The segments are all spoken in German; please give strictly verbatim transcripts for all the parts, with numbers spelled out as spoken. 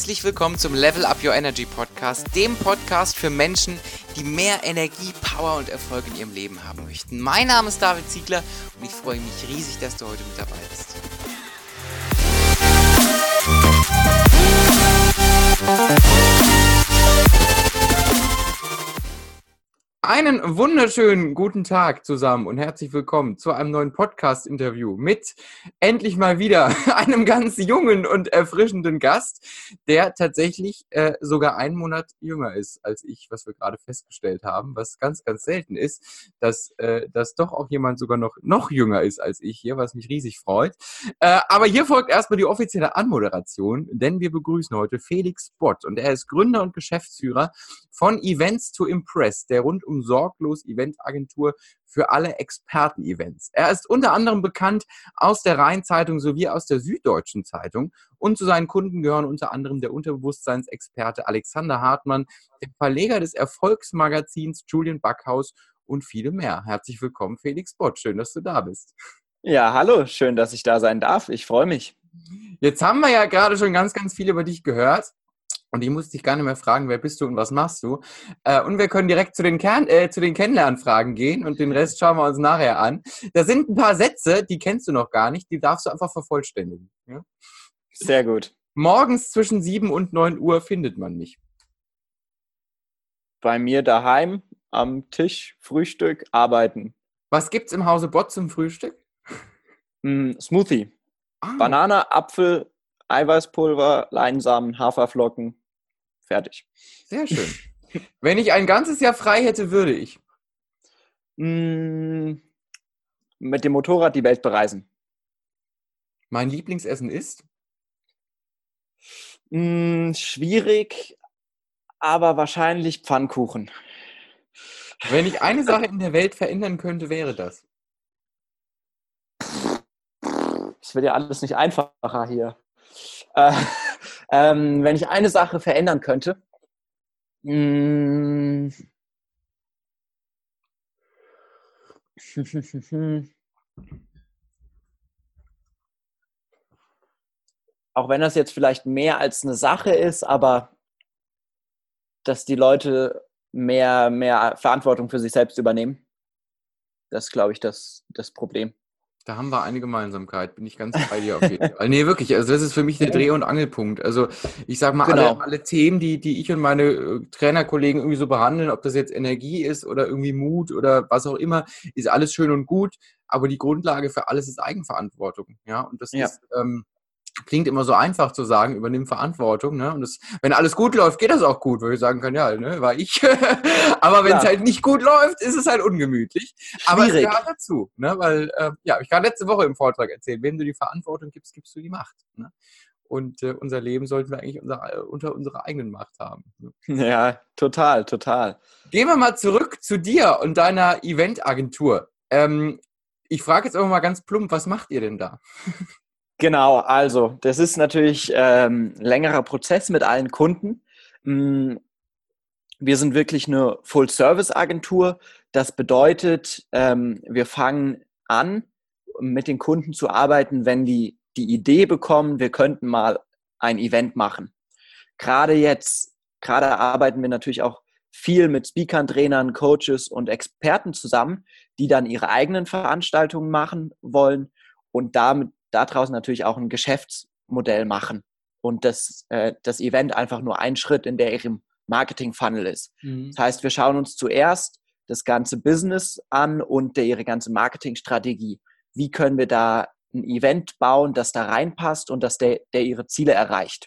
Herzlich willkommen zum Level Up Your Energy Podcast, dem Podcast für Menschen, die mehr Energie, Power und Erfolg in ihrem Leben haben möchten. Mein Name ist David Ziegler und ich freue mich riesig, dass du heute mit dabei bist. Einen wunderschönen guten Tag zusammen und herzlich willkommen zu einem neuen Podcast-Interview mit endlich mal wieder einem ganz jungen und erfrischenden Gast, der tatsächlich äh, sogar einen Monat jünger ist als ich, was wir gerade festgestellt haben, was ganz, ganz selten ist, dass, äh, dass doch auch jemand sogar noch, noch jünger ist als ich hier, was mich riesig freut. Äh, aber hier folgt erstmal die offizielle Anmoderation, denn wir begrüßen heute Felix Bott und er ist Gründer und Geschäftsführer von Events to Impress, der rundum sorglos Eventagentur für alle Experten-Events. Er ist unter anderem bekannt aus der Rhein-Zeitung sowie aus der Süddeutschen Zeitung und zu seinen Kunden gehören unter anderem der Unterbewusstseinsexperte Alexander Hartmann, der Verleger des Erfolgsmagazins Julian Backhaus und viele mehr. Herzlich willkommen, Felix Bott. Schön, dass du da bist. Ja, hallo. Schön, dass ich da sein darf. Ich freue mich. Jetzt haben wir ja gerade schon ganz, ganz viel über dich gehört. Und ich muss dich gar nicht mehr fragen, wer bist du und was machst du? Äh, und wir können direkt zu den, Kern, äh, zu den Kennenlernfragen gehen und den Rest schauen wir uns nachher an. Da sind ein paar Sätze, die kennst du noch gar nicht, die darfst du einfach vervollständigen. Ja? Sehr gut. Morgens zwischen sieben und neun Uhr findet man mich. Bei mir daheim, am Tisch, Frühstück, arbeiten. Was gibt's im Hause Bott zum Frühstück? Mm, Smoothie. Ah. Banane, Apfel, Eiweißpulver, Leinsamen, Haferflocken. Fertig. Sehr schön. Wenn ich ein ganzes Jahr frei hätte, würde ich Mm, mit dem Motorrad die Welt bereisen. Mein Lieblingsessen ist? Mm, schwierig, aber wahrscheinlich Pfannkuchen. Wenn ich eine Sache in der Welt verändern könnte, wäre das? Es wird ja alles nicht einfacher hier. Äh, ähm, wenn ich eine Sache verändern könnte, mh, auch wenn das jetzt vielleicht mehr als eine Sache ist, aber dass die Leute mehr, mehr Verantwortung für sich selbst übernehmen, das ist, glaube ich, das, das Problem. Da haben wir eine Gemeinsamkeit, bin ich ganz bei dir auf jeden Fall. Nee, wirklich, also das ist für mich der Dreh- und Angelpunkt. Also ich sag mal, Genau. alle, alle Themen, die, die ich und meine äh, Trainerkollegen irgendwie so behandeln, ob das jetzt Energie ist oder irgendwie Mut oder was auch immer, ist alles schön und gut, aber die Grundlage für alles ist Eigenverantwortung. Ja, und das Ja. ist, ähm, klingt immer so einfach zu sagen, übernimm Verantwortung, ne? Und das, wenn alles gut läuft, geht das auch gut, wo ich sagen kann, ja, ne, war ich. Aber wenn es halt nicht gut läuft, ist es halt ungemütlich. Aber es Schwierig. gehört dazu, ne? Weil, äh, ja, ich kann letzte Woche im Vortrag erzählen, wem du die Verantwortung gibst, gibst du die Macht. Ne? Und äh, unser Leben sollten wir eigentlich unser, unter unserer eigenen Macht haben. Ne? Ja, total, total. Gehen wir mal zurück zu dir und deiner Eventagentur. Ähm, ich frage jetzt aber mal ganz plump, was macht ihr denn da? Genau, also das ist natürlich ähm, ein längerer Prozess mit allen Kunden. Mm, Wir sind wirklich eine Full-Service-Agentur. Das bedeutet, ähm, wir fangen an, mit den Kunden zu arbeiten, wenn die die Idee bekommen, wir könnten mal ein Event machen. Gerade jetzt, gerade arbeiten wir natürlich auch viel mit Speakern, Trainern, Coaches und Experten zusammen, die dann ihre eigenen Veranstaltungen machen wollen und damit daraus natürlich auch ein Geschäftsmodell machen und das, äh, das Event einfach nur ein Schritt in der ihrem Marketing-Funnel ist. Mhm. Das heißt, wir schauen uns zuerst das ganze Business an und der, ihre ganze Marketingstrategie. Wie können wir da ein Event bauen, das da reinpasst und dass der, der ihre Ziele erreicht?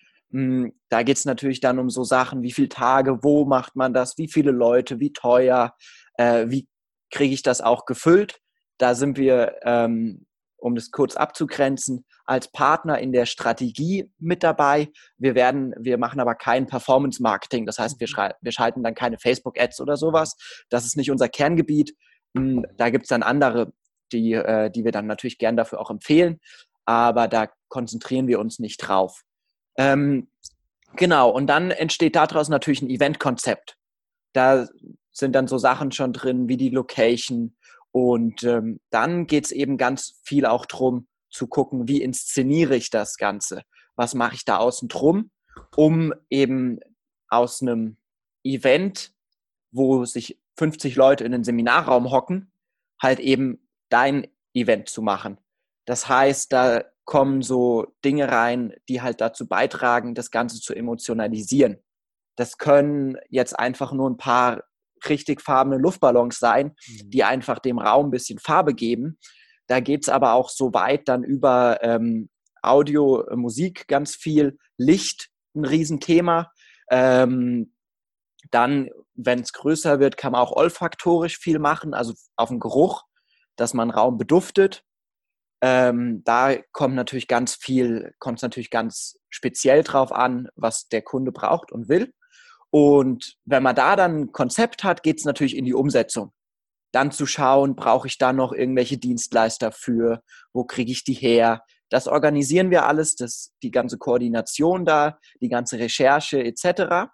Da geht es natürlich dann um so Sachen, wie viele Tage, wo macht man das, wie viele Leute, wie teuer, äh, wie kriege ich das auch gefüllt. Da sind wir, ähm, um das kurz abzugrenzen, als Partner in der Strategie mit dabei. Wir werden, wir machen aber kein Performance-Marketing. Das heißt, wir, schrei- wir schalten dann keine Facebook-Ads oder sowas. Das ist nicht unser Kerngebiet. Da gibt es dann andere, die, äh, die wir dann natürlich gern dafür auch empfehlen. Aber da konzentrieren wir uns nicht drauf. Ähm, genau, und dann entsteht daraus natürlich ein Eventkonzept. Da sind dann so Sachen schon drin wie die Location und ähm, dann geht es eben ganz viel auch drum zu gucken, wie inszeniere ich das Ganze, was mache ich da außen drum um eben aus einem Event, wo sich fünfzig Leute in den Seminarraum hocken, halt eben dein Event zu machen. Das heißt, da kommen so Dinge rein, die halt dazu beitragen, das Ganze zu emotionalisieren. Das können jetzt einfach nur ein paar richtig farbene Luftballons sein, die einfach dem Raum ein bisschen Farbe geben. Da geht es aber auch so weit dann über ähm, Audio, Musik ganz viel, Licht, ein Riesenthema. Ähm, dann, wenn es größer wird, kann man auch olfaktorisch viel machen, also auf den Geruch, dass man Raum beduftet. Ähm, da kommt natürlich ganz viel, kommt es natürlich ganz speziell drauf an, was der Kunde braucht und will. Und wenn man da dann ein Konzept hat, geht es natürlich in die Umsetzung. Dann zu schauen, brauche ich da noch irgendwelche Dienstleister für? Wo kriege ich die her? Das organisieren wir alles, das, die ganze Koordination da, die ganze Recherche et cetera.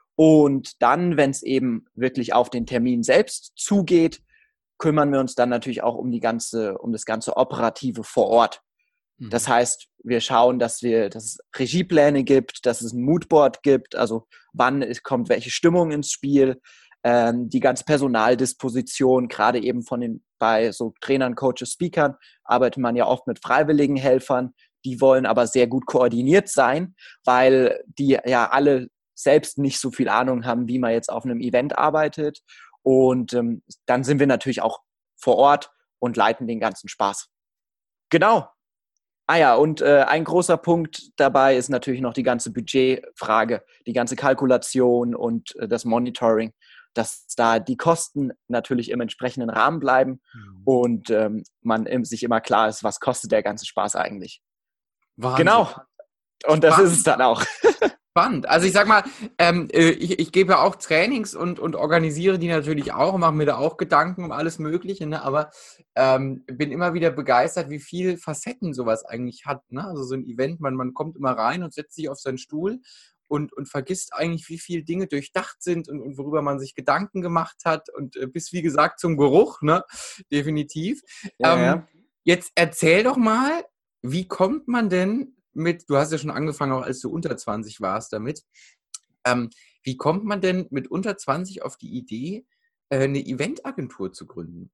Und dann, wenn es eben wirklich auf den Termin selbst zugeht, kümmern wir uns dann natürlich auch um die ganze, um das ganze Operative vor Ort. Mhm. Das heißt, wir schauen, dass wir, dass es Regiepläne gibt, dass es ein Moodboard gibt, also wann kommt welche Stimmung ins Spiel, ähm, die ganze Personaldisposition, gerade eben von den, bei so Trainern, Coaches, Speakern, arbeitet man ja oft mit freiwilligen Helfern, die wollen aber sehr gut koordiniert sein, weil die ja alle selbst nicht so viel Ahnung haben, wie man jetzt auf einem Event arbeitet. Und ähm, dann sind wir natürlich auch vor Ort und leiten den ganzen Spaß. Genau. Ah ja, und äh, ein großer Punkt dabei ist natürlich noch die ganze Budgetfrage, die ganze Kalkulation und äh, das Monitoring, dass da die Kosten natürlich im entsprechenden Rahmen bleiben mhm. und ähm, man im, sich immer klar ist, was kostet der ganze Spaß eigentlich. Wahnsinn. Genau. Und das Spannend. Ist es dann auch. Spannend. Also ich sag mal, ähm, ich, ich gebe ja auch Trainings und, und organisiere die natürlich auch, mache mir da auch Gedanken um alles Mögliche, ne? Aber ähm, bin immer wieder begeistert, wie viele Facetten sowas eigentlich hat. Ne? Also so ein Event, man, man kommt immer rein und setzt sich auf seinen Stuhl und, und vergisst eigentlich, wie viele Dinge durchdacht sind und, und worüber man sich Gedanken gemacht hat und äh, bis, wie gesagt, zum Geruch, ne? Definitiv. Ja, ähm, ja. Jetzt erzähl doch mal, wie kommt man denn mit, du hast ja schon angefangen, auch als du unter zwanzig warst damit, ähm, wie kommt man denn mit unter zwanzig auf die Idee, äh, eine Eventagentur zu gründen?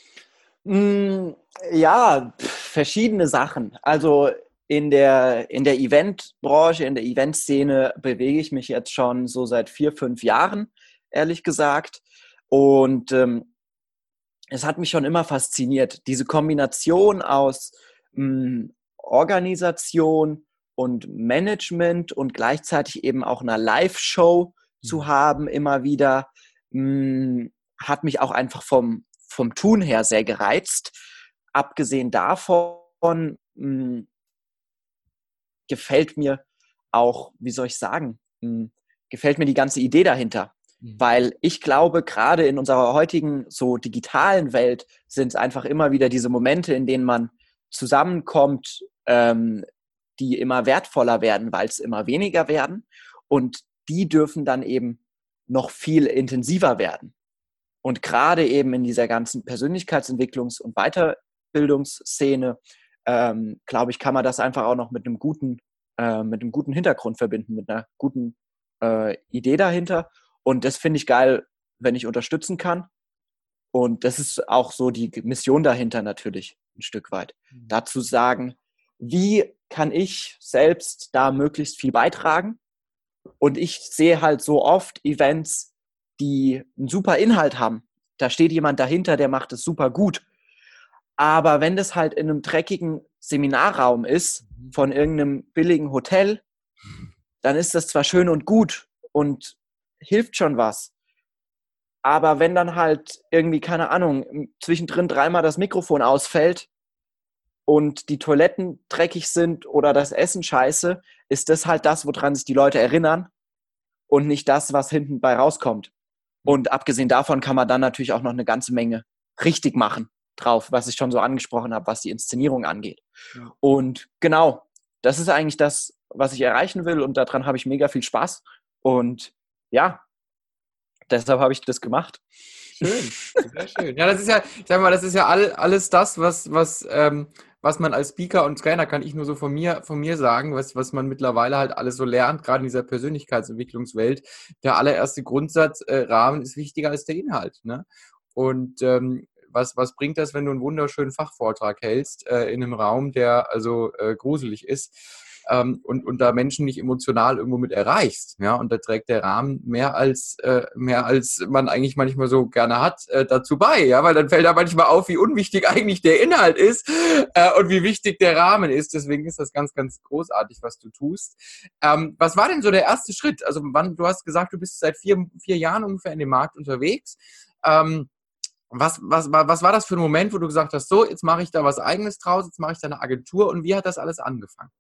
Mm, ja, pf, verschiedene Sachen. Also in der, in der Eventbranche, in der Eventszene bewege ich mich jetzt schon so seit vier, fünf Jahren, ehrlich gesagt. Und ähm, es hat mich schon immer fasziniert, diese Kombination aus mh, Organisation und Management und gleichzeitig eben auch einer Live-Show mhm. zu haben, immer wieder, mh, hat mich auch einfach vom, vom Tun her sehr gereizt. Abgesehen davon mh, gefällt mir auch, wie soll ich sagen, mh, gefällt mir die ganze Idee dahinter. Mhm. Weil ich glaube, gerade in unserer heutigen so digitalen Welt sind es einfach immer wieder diese Momente, in denen man zusammenkommt, ähm, die immer wertvoller werden, weil es immer weniger werden. Und die dürfen dann eben noch viel intensiver werden. Und gerade eben in dieser ganzen Persönlichkeitsentwicklungs- und Weiterbildungsszene, ähm, glaube ich, kann man das einfach auch noch mit einem guten, äh, mit einem guten Hintergrund verbinden, mit einer guten äh, Idee dahinter. Und das finde ich geil, wenn ich unterstützen kann. Und das ist auch so die Mission dahinter natürlich ein Stück weit. Mhm. Dazu sagen, wie kann ich selbst da möglichst viel beitragen? Und ich sehe halt so oft Events, die einen super Inhalt haben. Da steht jemand dahinter, der macht es super gut. Aber wenn das halt in einem dreckigen Seminarraum ist, von irgendeinem billigen Hotel, dann ist das zwar schön und gut und hilft schon was. Aber wenn dann halt irgendwie, keine Ahnung, zwischendrin dreimal das Mikrofon ausfällt und die Toiletten dreckig sind oder das Essen scheiße, ist das halt das, woran sich die Leute erinnern und nicht das, was hinten bei rauskommt. Und abgesehen davon kann man dann natürlich auch noch eine ganze Menge richtig machen drauf, was ich schon so angesprochen habe, was die Inszenierung angeht. Ja. Und genau, das ist eigentlich das, was ich erreichen will und daran habe ich mega viel Spaß. Und ja, deshalb habe ich das gemacht. Schön, sehr schön. Ja, das ist ja, ich sag mal, das ist ja all, alles das, was, was, ähm, was man als Speaker und Trainer, kann ich nur so von mir, von mir sagen, was, was man mittlerweile halt alles so lernt, gerade in dieser Persönlichkeitsentwicklungswelt. Der allererste Grundsatz, äh, Rahmen ist wichtiger als der Inhalt. Ne? Und ähm, was, was bringt das, wenn du einen wunderschönen Fachvortrag hältst äh, in einem Raum, der also äh, gruselig ist? Ähm, und, und da Menschen nicht emotional irgendwo mit erreichst, ja, und da trägt der Rahmen mehr als, äh, mehr als man eigentlich manchmal so gerne hat, äh, dazu bei, ja, weil dann fällt da manchmal auf, wie unwichtig eigentlich der Inhalt ist äh, und wie wichtig der Rahmen ist, deswegen ist das ganz, ganz großartig, was du tust. Ähm, was war denn so der erste Schritt? Also wann, du hast gesagt, du bist seit vier, vier Jahren ungefähr in dem Markt unterwegs, ähm, Was, was, was war das für ein Moment, wo du gesagt hast, so, jetzt mache ich da was Eigenes draus, jetzt mache ich da eine Agentur und wie hat das alles angefangen?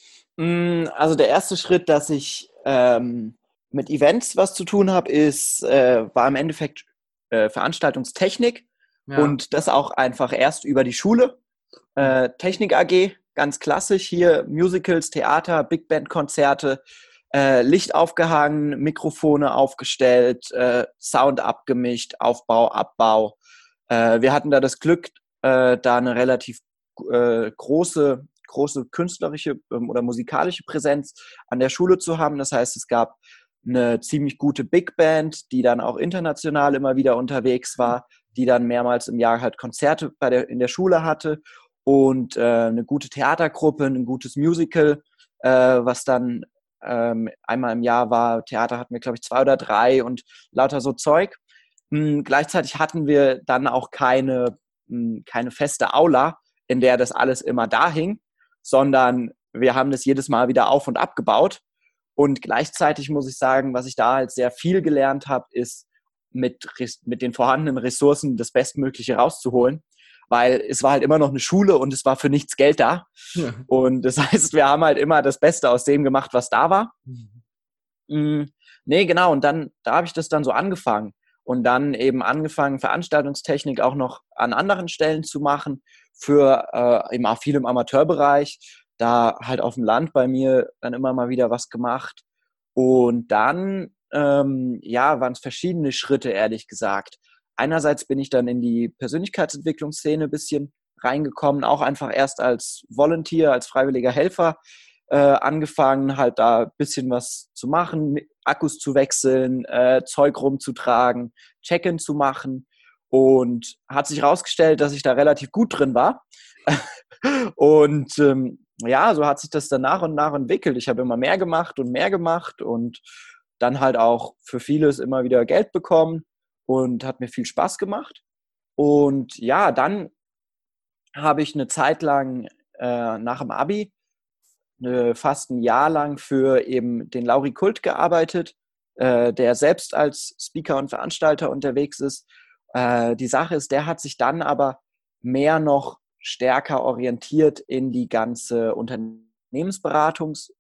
Also der erste Schritt, dass ich ähm, mit Events was zu tun habe, ist, äh, war im Endeffekt äh, Veranstaltungstechnik Ja. und das auch einfach erst über die Schule. Äh, Technik A G, ganz klassisch hier, Musicals, Theater, Big Band Konzerte, äh, Licht aufgehangen, Mikrofone aufgestellt, äh, Sound abgemischt, Aufbau, Abbau. Äh, wir hatten da das Glück, äh, da eine relativ äh, große große künstlerische ähm, oder musikalische Präsenz an der Schule zu haben. Das heißt, es gab eine ziemlich gute Big Band, die dann auch international immer wieder unterwegs war, die dann mehrmals im Jahr halt Konzerte bei der, in der Schule hatte und äh, eine gute Theatergruppe, ein gutes Musical, äh, was dann ähm, einmal im Jahr war. Theater hatten wir, glaube ich, zwei oder drei und lauter so Zeug. Hm, gleichzeitig hatten wir dann auch keine, hm, keine feste Aula, in der das alles immer da hing, sondern wir haben das jedes Mal wieder auf- und abgebaut. Und gleichzeitig muss ich sagen, was ich da halt sehr viel gelernt habe, ist mit, mit den vorhandenen Ressourcen das Bestmögliche rauszuholen, weil es war halt immer noch eine Schule und es war für nichts Geld da. Ja. Und das heißt, wir haben halt immer das Beste aus dem gemacht, was da war. Mhm. Nee, genau. Und dann, da habe ich das dann so angefangen. Und dann eben angefangen, Veranstaltungstechnik auch noch an anderen Stellen zu machen, für äh, eben auch viel im Amateurbereich. Da halt auf dem Land bei mir dann immer mal wieder was gemacht. Und dann, ähm, ja, waren es verschiedene Schritte, ehrlich gesagt. Einerseits bin ich dann in die Persönlichkeitsentwicklungsszene ein bisschen reingekommen, auch einfach erst als Volunteer, als freiwilliger Helfer äh, angefangen, halt da ein bisschen was zu machen, Akkus zu wechseln, äh, Zeug rumzutragen, Check-in zu machen. Und hat sich herausgestellt, dass ich da relativ gut drin war. Und ähm, ja, so hat sich das dann nach und nach entwickelt. Ich habe immer mehr gemacht und mehr gemacht und dann halt auch für vieles immer wieder Geld bekommen und hat mir viel Spaß gemacht. Und ja, dann habe ich eine Zeit lang äh, nach dem Abi eine, fast ein Jahr lang für eben den Lauri Kult gearbeitet, äh, der selbst als Speaker und Veranstalter unterwegs ist. Äh, die Sache ist, der hat sich dann aber mehr noch stärker orientiert in die ganze Unternehmensberatungswelt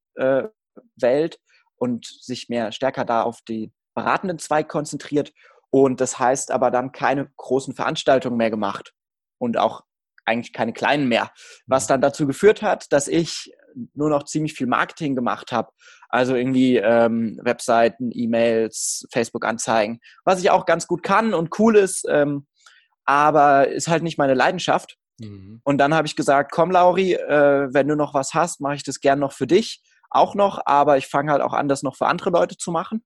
äh, und sich mehr stärker da auf den beratenden Zweig konzentriert. Und das heißt aber dann keine großen Veranstaltungen mehr gemacht und auch eigentlich keine kleinen mehr, was dann dazu geführt hat, dass ich nur noch ziemlich viel Marketing gemacht habe. Also irgendwie ähm, Webseiten, E-Mails, Facebook-Anzeigen, was ich auch ganz gut kann und cool ist, ähm, aber ist halt nicht meine Leidenschaft. Mhm. Und dann habe ich gesagt, komm Lauri, äh, wenn du noch was hast, mache ich das gern noch für dich auch noch, aber ich fange halt auch an, das noch für andere Leute zu machen.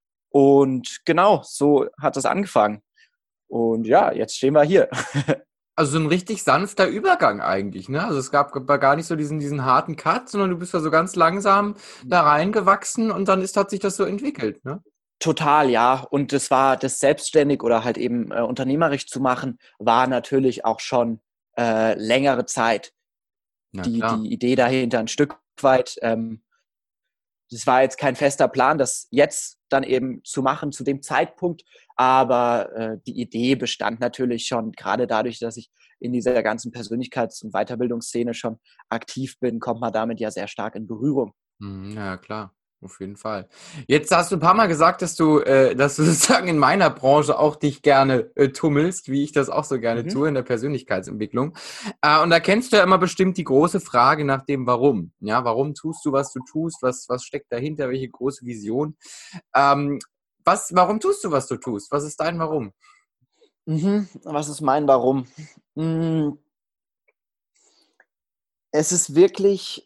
Und genau, so hat das angefangen. Und ja, jetzt stehen wir hier. Also so ein richtig sanfter Übergang eigentlich, ne? Also es gab gar nicht so diesen, diesen harten Cut, sondern du bist da so ganz langsam da reingewachsen und dann ist, hat sich das so entwickelt, ne? Total, ja. Und das war, das selbstständig oder halt eben äh, unternehmerisch zu machen, war natürlich auch schon äh, längere Zeit. Die, die Idee dahinter ein Stück weit. Ähm, das war jetzt kein fester Plan, das jetzt dann eben zu machen zu dem Zeitpunkt, aber äh, die Idee bestand natürlich schon, gerade dadurch, dass ich in dieser ganzen Persönlichkeits- und Weiterbildungsszene schon aktiv bin, kommt man damit ja sehr stark in Berührung. Ja, klar. Auf jeden Fall. Jetzt hast du ein paar Mal gesagt, dass du, äh, dass du sozusagen in meiner Branche auch dich gerne äh, tummelst, wie ich das auch so gerne mhm. tue in der Persönlichkeitsentwicklung. Äh, und da kennst du ja immer bestimmt die große Frage nach dem Warum. Ja, warum tust du, was du tust? Was, was steckt dahinter? Welche große Vision? Ähm, was, warum tust du, was du tust? Was ist dein Warum? Mhm. Was ist mein Warum? Mhm. es ist wirklich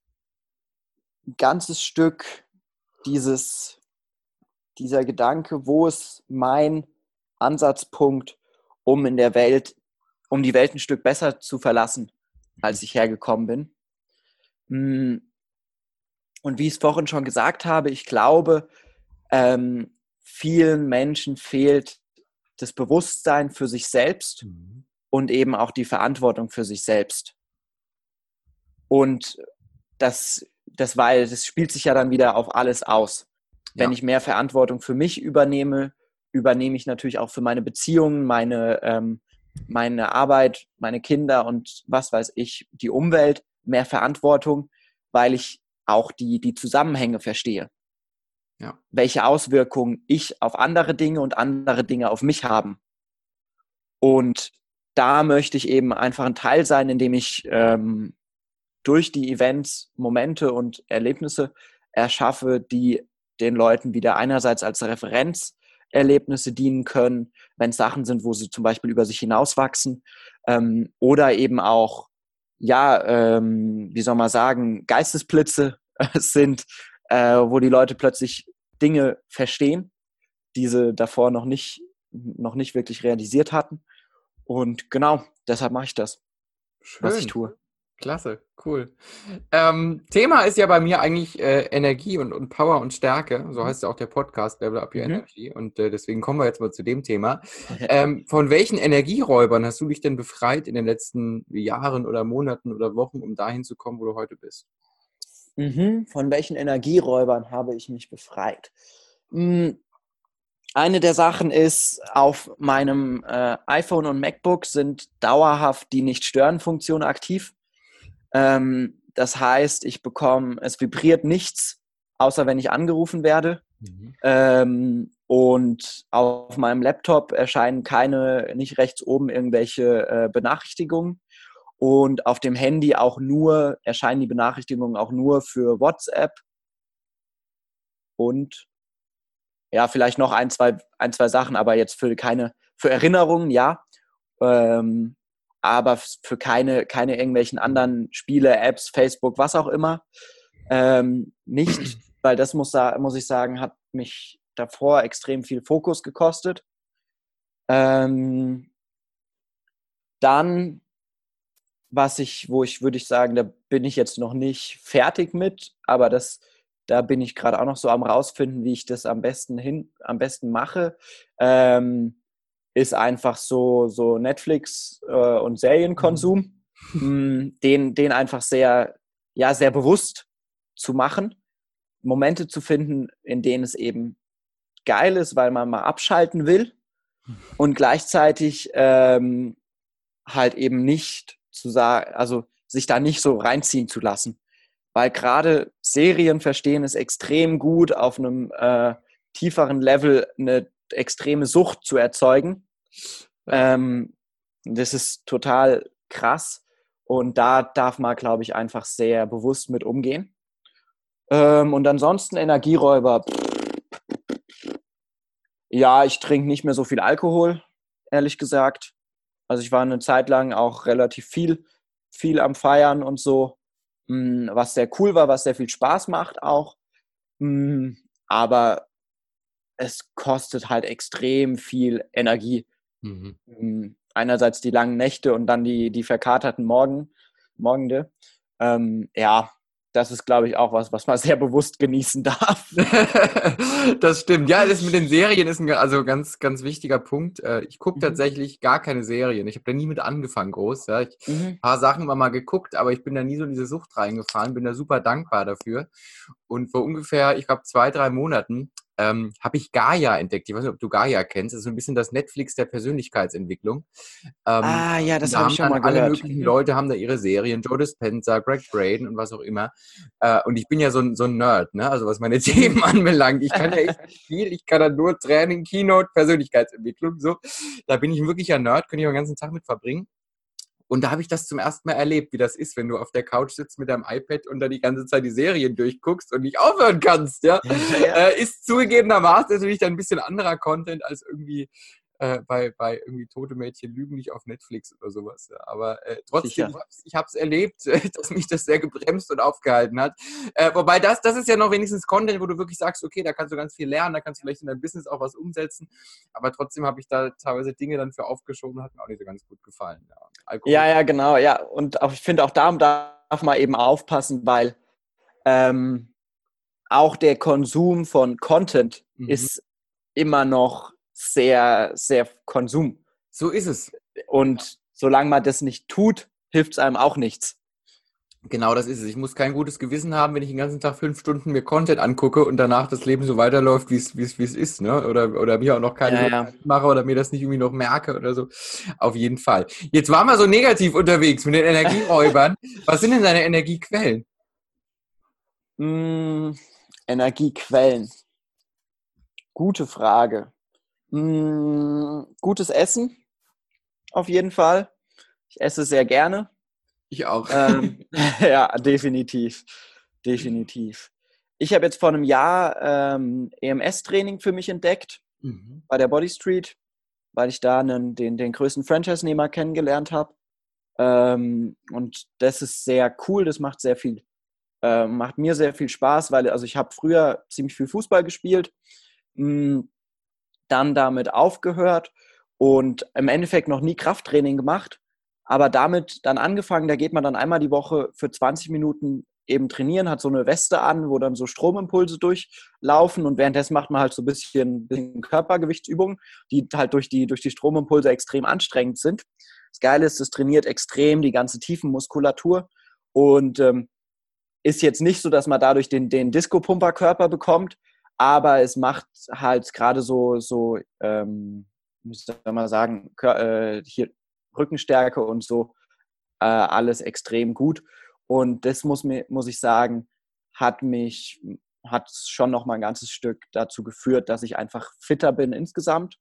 ein ganzes Stück dieses, dieser Gedanke, wo ist mein Ansatzpunkt, um in der Welt, um die Welt ein Stück besser zu verlassen, als ich hergekommen bin. Und wie ich es vorhin schon gesagt habe, ich glaube, ähm, vielen Menschen fehlt das Bewusstsein für sich selbst mhm. und eben auch die Verantwortung für sich selbst. Und das, das, weil, das spielt sich ja dann wieder auf alles aus. Ja. Wenn ich mehr Verantwortung für mich übernehme, übernehme ich natürlich auch für meine Beziehungen, meine, ähm, meine Arbeit, meine Kinder und was weiß ich, die Umwelt, mehr Verantwortung, weil ich auch die, die Zusammenhänge verstehe. Ja. Welche Auswirkungen ich auf andere Dinge und andere Dinge auf mich haben. Und da möchte ich eben einfach ein Teil sein, indem ich ähm, durch die Events Momente und Erlebnisse erschaffe, die den Leuten wieder einerseits als Referenzerlebnisse dienen können, wenn es Sachen sind, wo sie zum Beispiel über sich hinauswachsen, ähm, oder eben auch, ja, ähm, wie soll man sagen, Geistesblitze sind, äh, wo die Leute plötzlich Dinge verstehen, die sie davor noch nicht, noch nicht wirklich realisiert hatten. Und genau, deshalb mache ich das, Schön. Was ich tue. Klasse, cool. Ähm, Thema ist ja bei mir eigentlich äh, Energie und, und Power und Stärke. So heißt ja auch der Podcast, Level Up Your mhm. Energy. Und äh, deswegen kommen wir jetzt mal zu dem Thema. Ähm, von welchen Energieräubern hast du dich denn befreit in den letzten Jahren oder Monaten oder Wochen, um dahin zu kommen, wo du heute bist? Mhm. Von welchen Energieräubern habe ich mich befreit? Mhm. Eine der Sachen ist, auf meinem äh, iPhone und MacBook sind dauerhaft die Nicht-Stören-Funktion aktiv. Ähm, das heißt, ich bekomme, es vibriert nichts, außer wenn ich angerufen werde. Mhm. Ähm, und auf meinem Laptop erscheinen keine, nicht rechts oben irgendwelche äh, Benachrichtigungen. Und auf dem Handy auch nur, erscheinen die Benachrichtigungen auch nur für WhatsApp und ja, vielleicht noch ein, zwei, ein, zwei Sachen, aber jetzt für keine, für Erinnerungen, ja. Ähm, aber für keine, keine irgendwelchen anderen Spiele, Apps, Facebook, was auch immer. Ähm, nicht, weil das muss, muss ich sagen, hat mich davor extrem viel Fokus gekostet. Ähm, dann, was ich, wo ich, würde ich sagen, da bin ich jetzt noch nicht fertig mit, aber das, da bin ich gerade auch noch so am rausfinden, wie ich das am besten hin, am besten mache. Ähm, ist einfach so, so Netflix äh, und Serienkonsum, mhm. den, den einfach sehr, ja, sehr bewusst zu machen, Momente zu finden, in denen es eben geil ist, weil man mal abschalten will und gleichzeitig ähm, halt eben nicht zu sagen, also sich da nicht so reinziehen zu lassen. Weil gerade Serien verstehen es extrem gut, auf einem äh, tieferen Level eine extreme Sucht zu erzeugen. Ähm, das ist total krass und da darf man, glaube ich, einfach sehr bewusst mit umgehen. Ähm, und ansonsten Energieräuber. Ja, ich trinke nicht mehr so viel Alkohol, ehrlich gesagt. Also ich war eine Zeit lang auch relativ viel, viel am Feiern und so, was sehr cool war, was sehr viel Spaß macht auch. Aber es kostet halt extrem viel Energie. Mhm. Einerseits die langen Nächte und dann die, die verkaterten Morgen, Morgende. Ähm, ja, das ist, glaube ich, auch was, was man sehr bewusst genießen darf. Das stimmt. Ja, das mit den Serien ist ein also ganz, ganz wichtiger Punkt. Ich gucke mhm. tatsächlich gar keine Serien. Ich habe da nie mit angefangen groß. Ja. Ich habe mhm. ein paar Sachen immer mal geguckt, aber ich bin da nie so in diese Sucht reingefahren. Bin da super dankbar dafür. Und vor ungefähr, ich glaube, zwei, drei Monaten ähm, habe ich Gaia entdeckt. Ich weiß nicht, ob du Gaia kennst. Das ist so ein bisschen das Netflix der Persönlichkeitsentwicklung. Ähm, ah, ja, das da habe ich schon mal alle gehört. möglichen Leute haben da ihre Serien. Joe Dispenza, Greg Braden und was auch immer. Äh, und ich bin ja so ein, so ein Nerd, ne? Also was meine Themen anbelangt. Ich kann ja echt nicht viel. Ich kann da nur Training, Keynote, Persönlichkeitsentwicklung. So. Da bin ich wirklich ein Nerd. Könnte ich den ganzen Tag mit verbringen. Und da habe ich das zum ersten Mal erlebt, wie das ist, wenn du auf der Couch sitzt mit deinem iPad und da die ganze Zeit die Serien durchguckst und nicht aufhören kannst. Ja? Ja. Äh, ist zugegebenermaßen natürlich dann ein bisschen anderer Content als irgendwie äh, bei, bei irgendwie Tote Mädchen lügen nicht auf Netflix oder sowas. Ja. Aber äh, trotzdem, Sicher. ich habe es erlebt, dass mich das sehr gebremst und aufgehalten hat. Äh, wobei das, das ist ja noch wenigstens Content, wo du wirklich sagst, okay, da kannst du ganz viel lernen, da kannst du vielleicht in deinem Business auch was umsetzen. Aber trotzdem habe ich da teilweise Dinge dann für aufgeschoben, hat mir auch nicht so ganz gut gefallen. Ja. Alkohol. Ja, ja, genau, ja. Und auch, ich finde, auch da darf man eben aufpassen, weil ähm, auch der Konsum von Content mhm. ist immer noch sehr, sehr Konsum. So ist es. Und solange man das nicht tut, hilft es einem auch nichts. Genau, das ist es. Ich muss kein gutes Gewissen haben, wenn ich den ganzen Tag fünf Stunden mir Content angucke und danach das Leben so weiterläuft, wie es wie es wie es ist, ne? Oder oder mir auch noch keine ja, ja. mache oder mir das nicht irgendwie noch merke oder so. Auf jeden Fall. Jetzt waren wir so negativ unterwegs mit den Energieräubern. Was sind denn deine Energiequellen? Mm, Energiequellen. Gute Frage. Mm, gutes Essen, auf jeden Fall. Ich esse sehr gerne. Ich auch. Ähm, ja, definitiv. Definitiv. Ich habe jetzt vor einem Jahr ähm, E M S-Training für mich entdeckt, mhm. bei der Body Street, weil ich da einen, den, den größten Franchise-Nehmer kennengelernt habe. Ähm, und das ist sehr cool, das macht sehr viel, äh, macht mir sehr viel Spaß, weil also ich habe früher ziemlich viel Fußball gespielt, mh, dann damit aufgehört und im Endeffekt noch nie Krafttraining gemacht. Aber damit dann angefangen, da geht man dann einmal die Woche für zwanzig Minuten eben trainieren, hat so eine Weste an, wo dann so Stromimpulse durchlaufen und währenddessen macht man halt so ein bisschen, bisschen Körpergewichtsübungen, die halt durch die, durch die Stromimpulse extrem anstrengend sind. Das Geile ist, es trainiert extrem die ganze Tiefenmuskulatur und ähm, ist jetzt nicht so, dass man dadurch den, den Disco-Pumper-Körper bekommt, aber es macht halt gerade so, so ähm, müsste man mal sagen, äh, hier Rückenstärke und so, äh, alles extrem gut. Und das muss, mir, muss ich sagen, hat mich, hat schon noch mal ein ganzes Stück dazu geführt, dass ich einfach fitter bin insgesamt.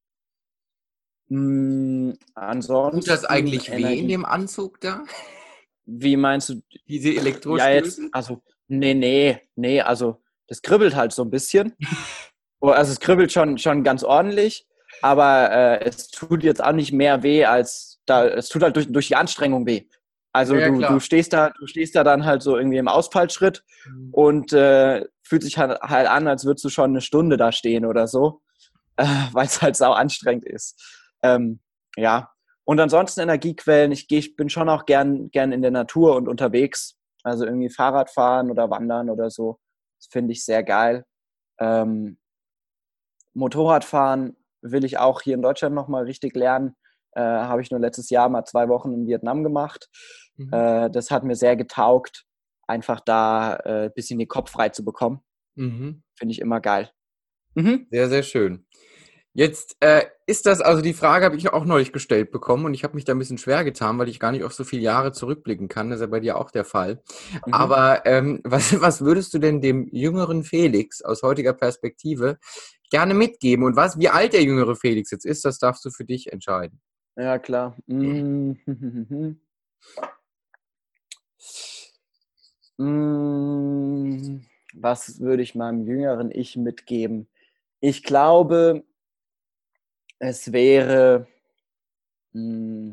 Hm, ansonsten. Tut das eigentlich weh in dem Anzug da? Wie meinst du? Diese Elektrostöße? Ja, jetzt, also, nee, nee, nee, also, das kribbelt halt so ein bisschen. Also, es kribbelt schon, schon ganz ordentlich, aber äh, es tut jetzt auch nicht mehr weh, als da, es tut halt durch, durch die Anstrengung weh. Also ja, du, du stehst da, du stehst da dann halt so irgendwie im Ausfallschritt mhm. und äh, fühlt sich halt, halt an, als würdest du schon eine Stunde da stehen oder so, äh, weil es halt sau anstrengend ist. Ähm, ja. Und ansonsten Energiequellen, ich, geh, ich bin schon auch gern, gern in der Natur und unterwegs. Also irgendwie Fahrrad fahren oder wandern oder so. Das finde ich sehr geil. Ähm, Motorradfahren will ich auch hier in Deutschland nochmal richtig lernen. Äh, habe ich nur letztes Jahr mal zwei Wochen in Vietnam gemacht. Mhm. Äh, das hat mir sehr getaugt, einfach da ein äh, bisschen den Kopf frei zu bekommen. Mhm. Finde ich immer geil. Mhm. Sehr, sehr schön. Jetzt äh, ist das, also die Frage habe ich auch neulich gestellt bekommen und ich habe mich da ein bisschen schwer getan, weil ich gar nicht auf so viele Jahre zurückblicken kann. Das ist ja bei dir auch der Fall. Mhm. Aber ähm, was, was würdest du denn dem jüngeren Felix aus heutiger Perspektive gerne mitgeben? Und was, wie alt der jüngere Felix jetzt ist, das darfst du für dich entscheiden. Ja, klar. Mm-hmm. Mm, was würde ich meinem jüngeren Ich mitgeben? Ich glaube, es wäre mh,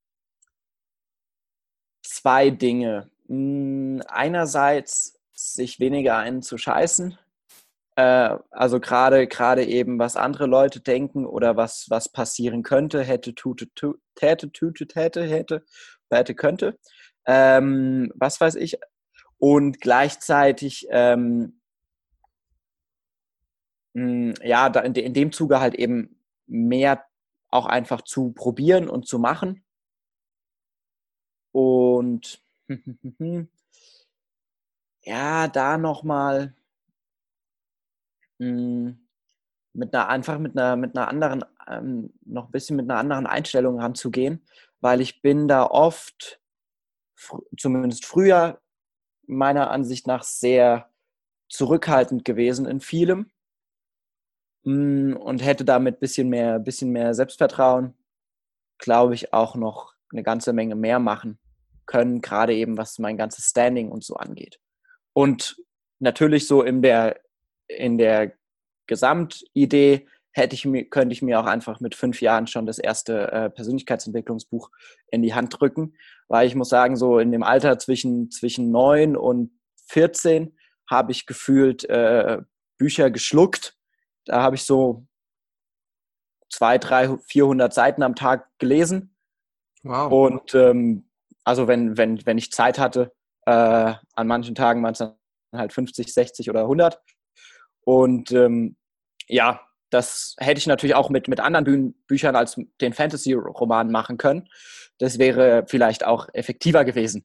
zwei Dinge. Mh, einerseits sich weniger einen zu scheißen. Äh, also gerade gerade eben, was andere Leute denken oder was, was passieren könnte, hätte, tute, tute, täte, tute, täte, hätte, hätte, könnte. Ähm, was weiß ich. Und gleichzeitig ähm, mh, ja, da in, de, in dem Zuge halt eben mehr auch einfach zu probieren und zu machen. Und ja, da nochmal mit einer, einfach mit einer, mit einer anderen, ähm, noch ein bisschen mit einer anderen Einstellung ranzugehen, weil ich bin da oft, fr- zumindest früher, meiner Ansicht nach sehr zurückhaltend gewesen in vielem mm, und hätte damit ein bisschen mehr, bisschen mehr Selbstvertrauen, glaube ich, auch noch eine ganze Menge mehr machen können, gerade eben was mein ganzes Standing und so angeht. Und natürlich so in der, in der Gesamtidee hätte ich mir, könnte ich mir auch einfach mit fünf Jahren schon das erste äh, Persönlichkeitsentwicklungsbuch in die Hand drücken, weil ich muss sagen, so in dem Alter zwischen, zwischen neun und vierzehn habe ich gefühlt äh, Bücher geschluckt. Da habe ich so zwei, drei, vierhundert Seiten am Tag gelesen. Wow. Und ähm, also wenn, wenn, wenn ich Zeit hatte, äh, an manchen Tagen waren es dann halt fünfzig, sechzig oder hundert. Und ähm, ja, das hätte ich natürlich auch mit, mit anderen Bü- Büchern als den Fantasy-Roman machen können. Das wäre vielleicht auch effektiver gewesen.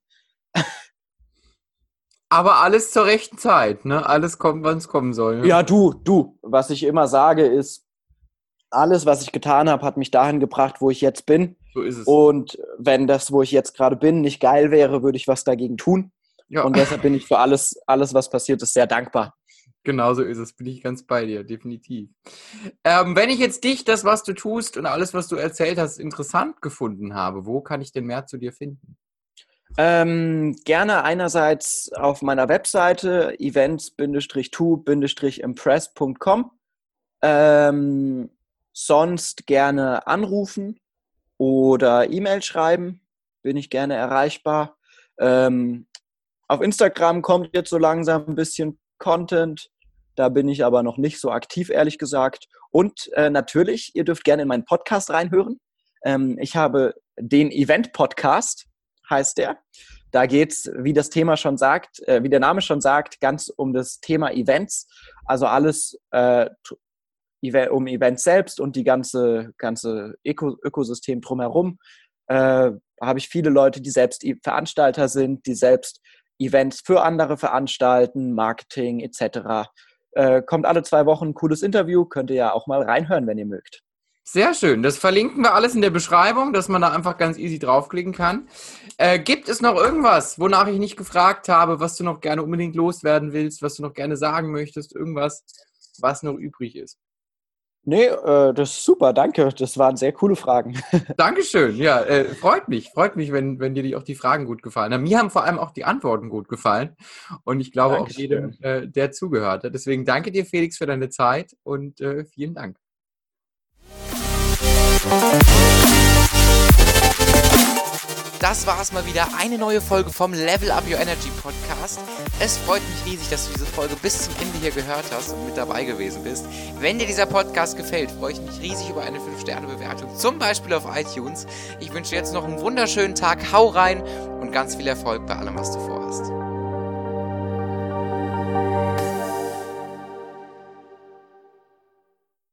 Aber alles zur rechten Zeit, ne? Alles kommt, wann es kommen soll. Ne? Ja, du, du. Was ich immer sage ist, alles, was ich getan habe, hat mich dahin gebracht, wo ich jetzt bin. So ist es. Und wenn das, wo ich jetzt gerade bin, nicht geil wäre, würde ich was dagegen tun. Ja. Und deshalb bin ich für alles, alles, was passiert ist, sehr dankbar. Genau so ist es, bin ich ganz bei dir, definitiv. Ähm, wenn ich jetzt dich, das, was du tust und alles, was du erzählt hast, interessant gefunden habe, wo kann ich denn mehr zu dir finden? Ähm, gerne einerseits auf meiner Webseite events to impress punkt com. Ähm, sonst gerne anrufen oder E-Mail schreiben, bin ich gerne erreichbar. Ähm, auf Instagram kommt jetzt so langsam ein bisschen Content, da bin ich aber noch nicht so aktiv, ehrlich gesagt. Und äh, natürlich, ihr dürft gerne in meinen Podcast reinhören. Ähm, ich habe den Event-Podcast, heißt der. Da geht es, wie das Thema schon sagt, äh, wie der Name schon sagt, ganz um das Thema Events. Also alles äh, um Events selbst und die ganze, ganze Öko- Ökosystem drumherum. Äh, habe ich viele Leute, die selbst Veranstalter sind, die selbst Events für andere veranstalten, Marketing et cetera. Äh, kommt alle zwei Wochen ein cooles Interview, könnt ihr ja auch mal reinhören, wenn ihr mögt. Sehr schön. Das verlinken wir alles in der Beschreibung, dass man da einfach ganz easy draufklicken kann. Äh, gibt es noch irgendwas, wonach ich nicht gefragt habe, was du noch gerne unbedingt loswerden willst, was du noch gerne sagen möchtest? Irgendwas, was noch übrig ist? Nee, äh, das ist super, danke. Das waren sehr coole Fragen. Dankeschön. Ja, äh, freut mich. Freut mich, wenn, wenn dir die, auch die Fragen gut gefallen haben. Mir haben vor allem auch die Antworten gut gefallen. Und ich glaube Dankeschön. auch jedem, äh, der zugehört hat. Deswegen danke dir, Felix, für deine Zeit und äh, vielen Dank. Das war es mal wieder, eine neue Folge vom Level Up Your Energy Podcast. Es freut mich riesig, dass du diese Folge bis zum Ende hier gehört hast und mit dabei gewesen bist. Wenn dir dieser Podcast gefällt, freue ich mich riesig über eine fünf Sterne Bewertung, zum Beispiel auf iTunes. Ich wünsche dir jetzt noch einen wunderschönen Tag, hau rein und ganz viel Erfolg bei allem, was du vorhast.